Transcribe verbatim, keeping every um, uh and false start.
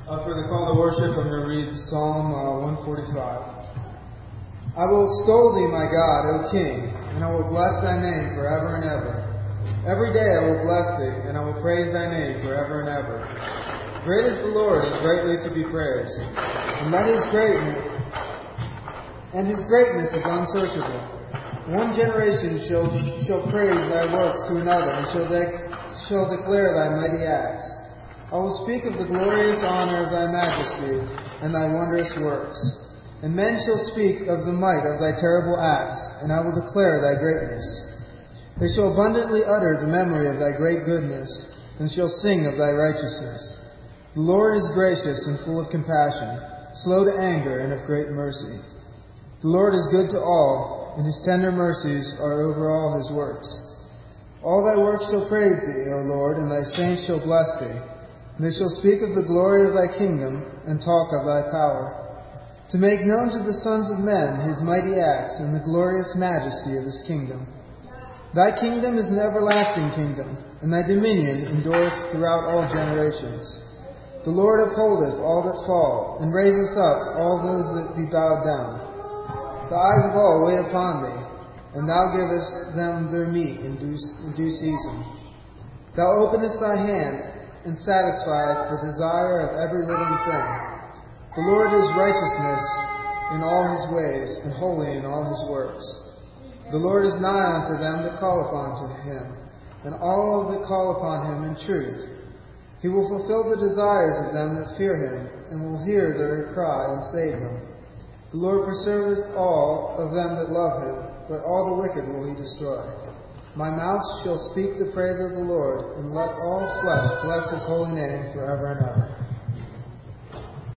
Uh, for the call to worship, I'm going to read Psalm uh, one forty-five. I will extol thee, my God, O King, and I will bless thy name forever and ever. Every day I will bless thee, and I will praise thy name forever and ever. Great is the Lord, and greatly to be praised. And that his greatness, and his greatness is unsearchable. One generation shall, shall praise thy works to another, and shall, de- shall declare thy mighty acts. I will speak of the glorious honor of thy majesty, and thy wondrous works. And men shall speak of the might of thy terrible acts, and I will declare thy greatness. They shall abundantly utter the memory of thy great goodness, and shall sing of thy righteousness. The Lord is gracious and full of compassion, slow to anger, and of great mercy. The Lord is good to all, and his tender mercies are over all his works. All thy works shall praise thee, O Lord, and thy saints shall bless thee. And they shall speak of the glory of thy kingdom, and talk of thy power, to make known to the sons of men his mighty acts, and the glorious majesty of his kingdom. Thy kingdom is an everlasting kingdom, and thy dominion endureth throughout all generations. The Lord upholdeth all that fall, and raiseth up all those that be bowed down. The eyes of all wait upon thee, and thou givest them their meat in due, in due season. Thou openest thy hand, and satisfieth the desire of every living thing. The Lord is righteousness in all his ways, and holy in all his works. The Lord is nigh unto them that call upon to him, and all that call upon him in truth. He will fulfill the desires of them that fear him, and will hear their cry and save them. The Lord preserveth all of them that love him, but all the wicked will he destroy. My mouth shall speak the praise of the Lord, and let all flesh bless his holy name forever and ever.